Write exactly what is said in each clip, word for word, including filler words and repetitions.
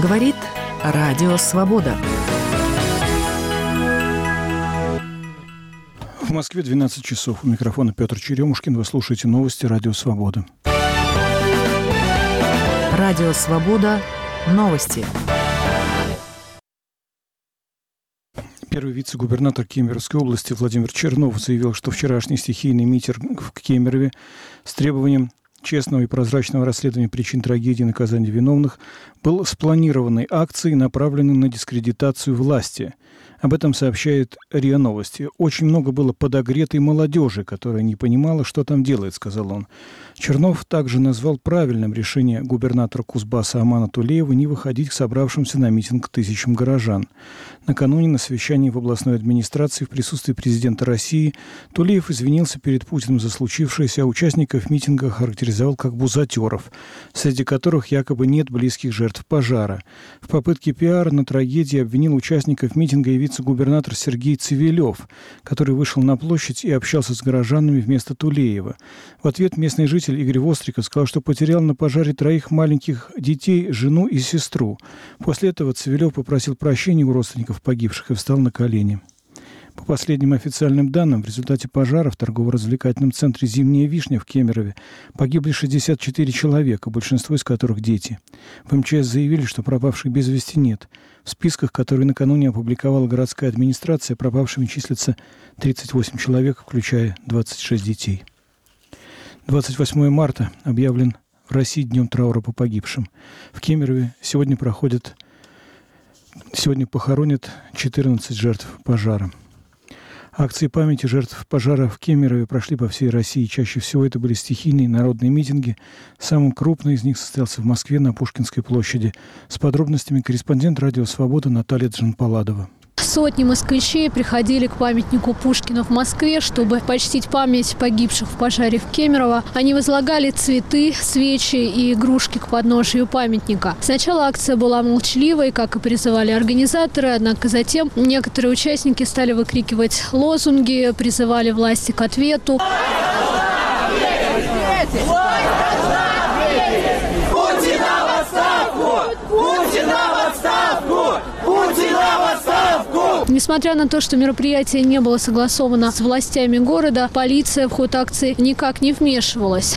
Говорит Радио Свобода. В Москве двенадцать часов. У микрофона Петр Черемушкин. Вы слушаете новости Радио Свобода. Радио Свобода. Новости. Первый вице-губернатор Кемеровской области Владимир Чернов заявил, что вчерашний стихийный митинг в Кемерове с требованием честного и прозрачного расследования причин трагедии и наказания виновных был спланированной акцией, направленной на дискредитацию власти. Об этом сообщает РИА Новости. «Очень много было подогретой молодежи, которая не понимала, что там делает», — сказал он. Чернов также назвал правильным решение губернатора Кузбасса Амана Тулеева не выходить к собравшимся на митинг тысячам горожан. Накануне на совещании в областной администрации в присутствии президента России Тулеев извинился перед Путиным за случившееся, а участников митинга характеризовал как бузатеров, среди которых якобы нет близких жертв пожара. В попытке пиара на трагедии обвинил участников митинга и вице-губернатор Сергей Цивилев, который вышел на площадь и общался с горожанами вместо Тулеева. В ответ местный житель Игорь Востриков сказал, что потерял на пожаре троих маленьких детей, жену и сестру. После этого Цивилев попросил прощения у родственников погибших и встал на колени. По последним официальным данным, в результате пожара в торгово-развлекательном центре «Зимняя вишня» в Кемерове погибли шестьдесят четыре человека, большинство из которых дети. В эм че эс заявили, что пропавших без вести нет. В списках, которые накануне опубликовала городская администрация, пропавшими числятся тридцать восемь человек, включая двадцать шесть детей. двадцать восьмого марта объявлен в России днем траура по погибшим. В Кемерове сегодня проходят, сегодня похоронят четырнадцать жертв пожара. Акции памяти жертв пожара в Кемерове прошли по всей России. Чаще всего это были стихийные народные митинги. Самый крупный из них состоялся в Москве на Пушкинской площади. С подробностями корреспондент Радио Свобода Наталья Джанпаладова. Сотни москвичей приходили к памятнику Пушкина в Москве, чтобы почтить память погибших в пожаре в Кемерово. Они возлагали цветы, свечи и игрушки к подножию памятника. Сначала акция была молчаливой, как и призывали организаторы, однако затем некоторые участники стали выкрикивать лозунги, призывали власти к ответу. Путина в отставку! Путина в отставку! Путина в отставку! Несмотря на то, что мероприятие не было согласовано с властями города, полиция в ход акции никак не вмешивалась.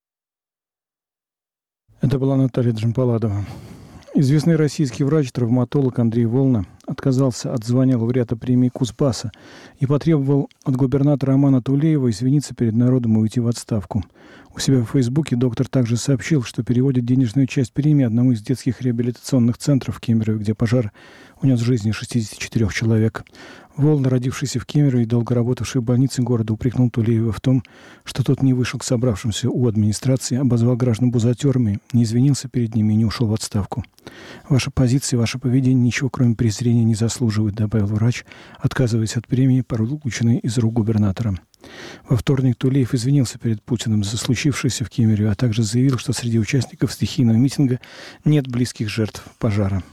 Это была Наталья Джанпаладова. Известный российский врач-травматолог Андрей Волна отказался от звания лауреата премии Кузбасса и потребовал от губернатора Амана Тулеева извиниться перед народом и уйти в отставку. У себя в Фейсбуке доктор также сообщил, что переводит денежную часть премии одному из детских реабилитационных центров в Кемерове, где пожар унес жизни шестьдесят четыре человек. Волна, родившийся в Кемерове и долго работавший в больнице города, упрекнул Тулеева в том, что тот не вышел к собравшимся у администрации, обозвал граждан бузатерами, не извинился перед ними и не ушел в отставку. «Ваша позиция, ваше поведение ничего, кроме презрения, не заслуживает», — добавил врач, отказываясь от премии, полученной из рук губернатора. Во вторник Тулеев извинился перед Путиным за случившееся в Кемерове, а также заявил, что среди участников стихийного митинга нет близких жертв пожара.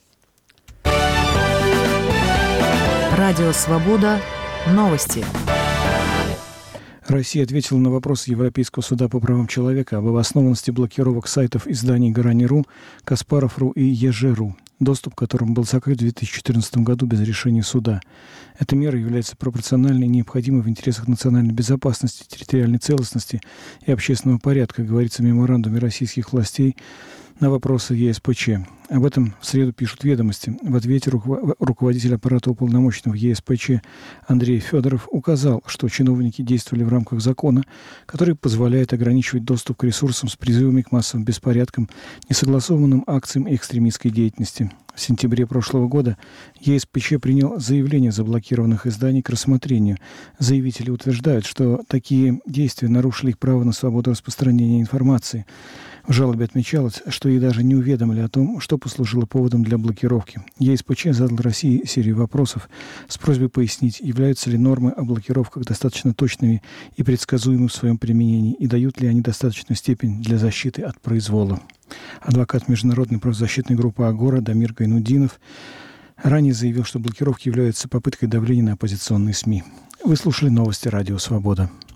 Радио Свобода. Новости. Россия ответила на вопрос Европейского суда по правам человека об обоснованности блокировок сайтов изданий Грани.ру, Каспаров.ру и Еже.ру, доступ к которым был закрыт в две тысячи четырнадцатом году без решения суда. Эта мера является пропорциональной и необходимой в интересах национальной безопасности, территориальной целостности и общественного порядка, говорится в меморандуме российских властей на вопросы е эс пэ че. Об этом в среду пишут «Ведомости». В ответе руковод... руководитель аппарата уполномоченного е эс пэ че Андрей Федоров указал, что чиновники действовали в рамках закона, который позволяет ограничивать доступ к ресурсам с призывами к массовым беспорядкам, несогласованным акциям и экстремистской деятельности. В сентябре прошлого года е эс пэ че принял заявление заблокированных изданий к рассмотрению. Заявители утверждают, что такие действия нарушили их право на свободу распространения информации. В жалобе отмечалось, что и даже не уведомили о том, что послужило поводом для блокировки. е эс пэ че задал России серию вопросов с просьбой пояснить, являются ли нормы о блокировках достаточно точными и предсказуемыми в своем применении, и дают ли они достаточную степень для защиты от произвола. Адвокат международной правозащитной группы «Агора» Дамир Гайнуддинов ранее заявил, что блокировки являются попыткой давления на оппозиционные СМИ. Вы слушали новости Радио Свобода.